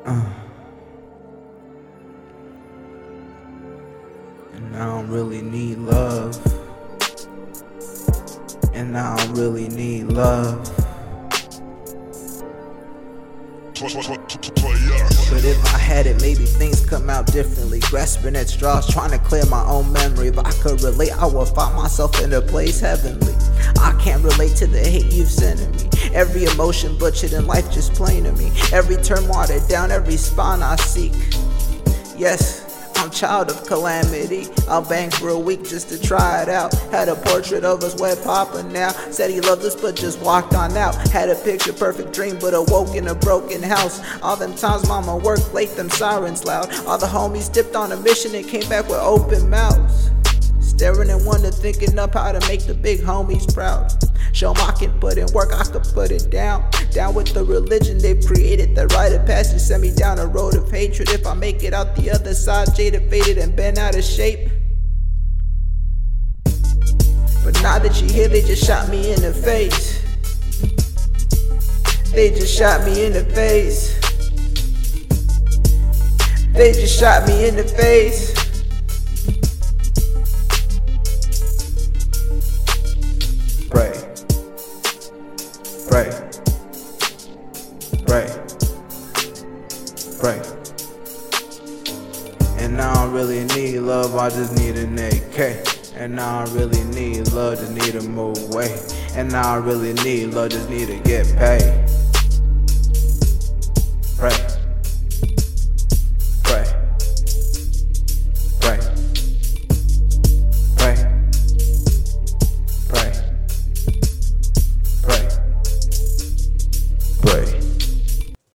And I don't really need love. And I don't really need love. But if I had it, maybe things come out differently. Grasping at straws, trying to clear my own memory. If I could relate, I would find myself in a place heavenly. I can't relate to the hate you've sent to me. Every emotion butchered in life just plain to me. Every term watered down, every spawn I seek. Yes, I'm child of calamity. I'll bang for a week just to try it out. Had a portrait of us wet papa now. Said he loved us but just walked on out. Had a picture perfect dream but awoke in a broken house. All them times mama worked late, them sirens loud. All the homies dipped on a mission and came back with open mouths. Staring at wonder, thinking up how to make the big homies proud. Show 'em I can put in work, I could put it down. Down with the religion they've created. The rite of passage sent me down a road of hatred. If I make it out the other side, jaded, faded, and bent out of shape. But now that you're here, they just shot me in the face. They just shot me in the face. They just shot me in the face. Pray, pray, pray, pray. And I don't really need love, I just need an AK. And I don't really need love, just need to move away. And I don't really need love, just need to get paid.